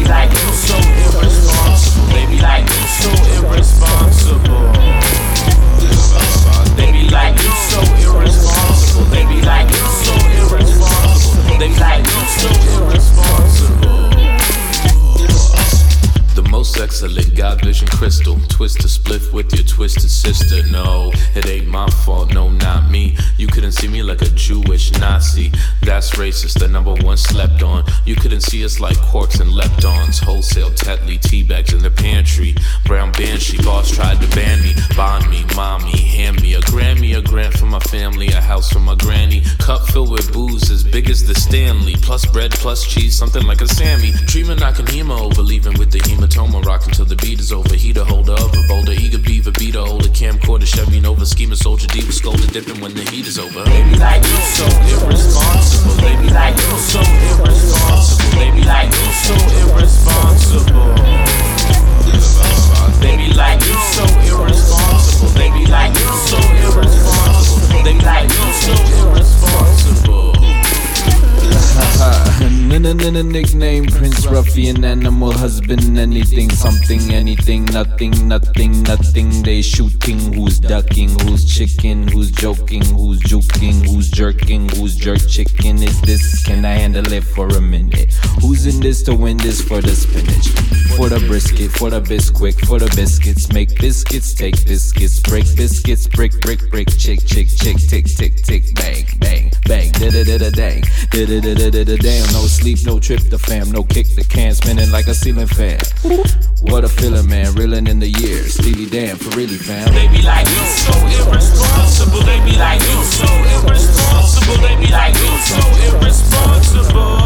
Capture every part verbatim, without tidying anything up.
like, you so irresponsible. They be like, you so irresponsible. They be like, you so irresponsible. They be like, you so irresponsible. They be like, you so irresponsible. The most excellent God vision crystal. Twist a spliff with your twisted sister. No, it ain't my fault, no, not me. You couldn't see me like a Jewish Nazi. That's racist, the number one slept on. You couldn't see us like quarks and leptons. Wholesale Tetley teabags in the pantry. Brown banshee boss tried to ban me. Bond me, mommy, hand me a Grammy, a grant for my family, a house for my granny. Cup filled with booze as big as the Stanley. Plus bread, plus cheese, something like a Sammy. Dreaming I can hemo, believing with the hematoma. Rockin' till the beat is over. Heater holder of a boulder, eager beaver, beater holder, camcorder, Chevy Nova, schema, soldier, diva, scolder, dipping when the heat is over. They be like, you so irresponsible. They be like, you so irresponsible. They be like, you so irresponsible. They be like, you so irresponsible. They be like, you so irresponsible. They be like, you so irresponsible. Nickname Prince Ruffian, animal husband, anything, something, anything, nothing, nothing, nothing. They shooting, who's ducking, who's chicken, who's joking, who's juking, who's jerking, who's jerk chicken. Is this? Can I handle it for a minute? Who's in this to win this for the spinach? For the brisket, for the biscuit, for the biscuits. Make biscuits, take biscuits, break biscuits, brick, brick, brick, chick, chick, chick, tick, tick, tick, bang, bang, bang, da da da da dang, da da da da da da damn. No sleep, no trip the fam, no kick the can, spinning like a ceiling fan. What a feeling, man, reeling in the years. Steely damn, for really, fam. They be like, you so irresponsible. They be like, you so irresponsible. They be like, you so irresponsible.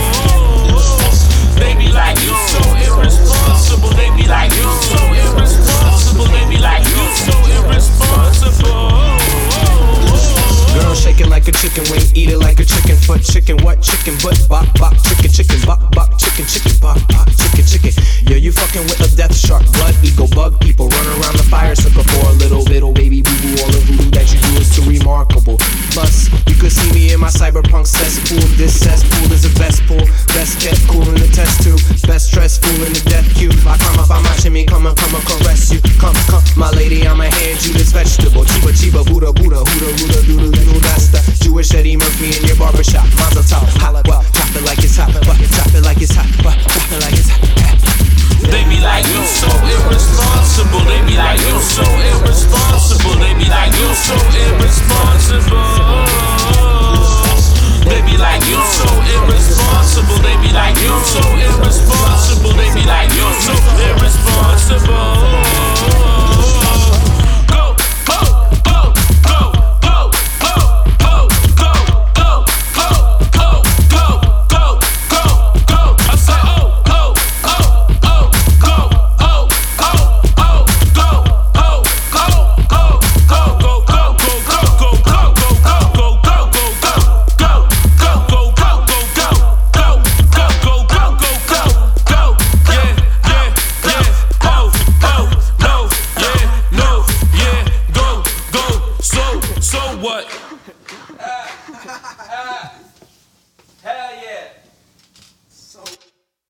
They be like, you so irresponsible. They be like, you so irresponsible. They be like, you so irresponsible. Girl shaking like a chicken wing, eat it like a chicken foot. Chicken what? Chicken butt, bop, bop, chicken, chicken, bop, bop, chicken, chicken, bop, bop, chicken, chicken. Yeah, you fucking with a death shark, blood ego bug. People run around the fire circle for a little bit, oh baby boo boo. All the voodoo that you do is too remarkable. Plus, you could see me in my cyberpunk cesspool. This cesspool is the best pool, best kept cool in the test tube, best stressful in the death queue. I come up, I'm watching me, come and come and caress you. Come, come, my lady, I'ma hand you this vegetable. Chiba, chiba, Buddha, Buddha, Huda, Huda, Doodle. That's the Jewish Eddie Murphy in your barbershop. Mazel tov, holla, well, chop it like it's hot, but chop it like it's hot, but chop it like it's hot. They be like, you so irresponsible. They be like, you so irresponsible. They be like, you so irresponsible.